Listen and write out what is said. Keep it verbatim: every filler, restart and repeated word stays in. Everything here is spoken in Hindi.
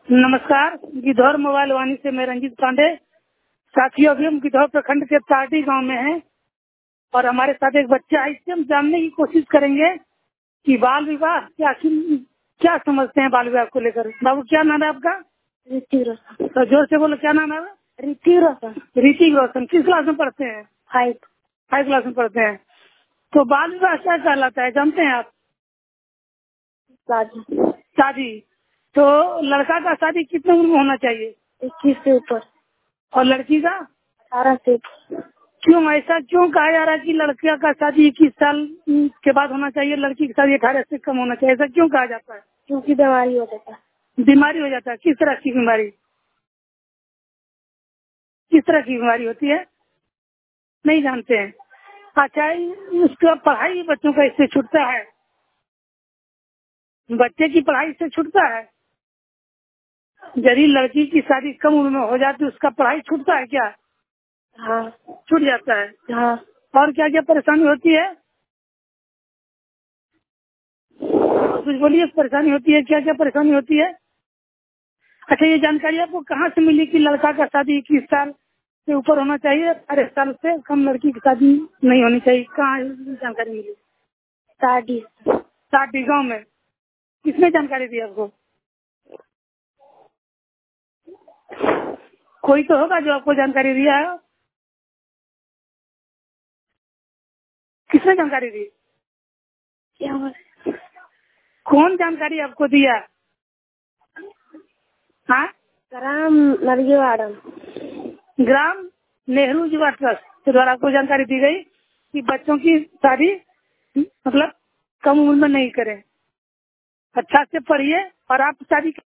नमस्कार, गिद्धौर मोबाइल वाणी से मैं रंजीत पांडे। साथियों, अभी हम गिद्धौर प्रखंड के ताटी गांव में हैं और हमारे साथ एक बच्चा है। इससे हम जानने की कोशिश करेंगे कि बाल विवाह क्या क्या समझते हैं बाल विवाह को लेकर। बाबू, क्या नाम है आपका? ऋतिक रोशन। तो जोर से बोलो, क्या नाम है? ऋतिक रोशन। ऋतिक रोशन। किस क्लास में पढ़ते हैं? फाइव। फाइव क्लास में पढ़ते हैं। तो बाल विवाह क्या कहलाता है, जानते हैं आप? शादी। शादी। तो लड़का का शादी कितने उम्र में होना चाहिए? इक्कीस से ऊपर। और लड़की का? अठारह से ऊपर। क्यों ऐसा क्यों कहा जा रहा है कि लड़कियों का शादी इक्कीस साल के बाद होना चाहिए, लड़की की शादी अठारह से कम होना चाहिए? ऐसा क्यों कहा जाता है? क्योंकि बीमारी हो जाता है। बीमारी हो जाता है? किस तरह की बीमारी? किस तरह की बीमारी होती है? नहीं जानते हैं। अच्छा, उसका पढ़ाई बच्चों का इससे छूटता है? बच्चे की पढ़ाई से छूटता है? यदि लड़की की शादी कम उम्र में हो जाती है, उसका पढ़ाई छूटता है क्या? हाँ। छूट जाता है। हाँ। और क्या क्या परेशानी होती है? कुछ बोलिए, परेशानी होती है, क्या क्या परेशानी होती है? अच्छा, ये जानकारी आपको कहाँ से मिली कि लड़का का शादी इक्कीस साल से ऊपर होना चाहिए, अठारह साल से कम लड़की की शादी नहीं होनी चाहिए? कहाँ जानकारी मिली? शादी। साडी गाँव में। किसने जानकारी दी आपको? कोई तो होगा जो आपको जानकारी दिया है। किसने जानकारी दी? क्या बोले? कौन जानकारी आपको दिया? हाँ, ग्राम नरजीवाड़म। ग्राम नेहरू युवा ट्रस्ट के द्वारा आपको जानकारी दी गई कि बच्चों की शादी मतलब कम उम्र में नहीं करें। अच्छा से पढ़िए और आप शादी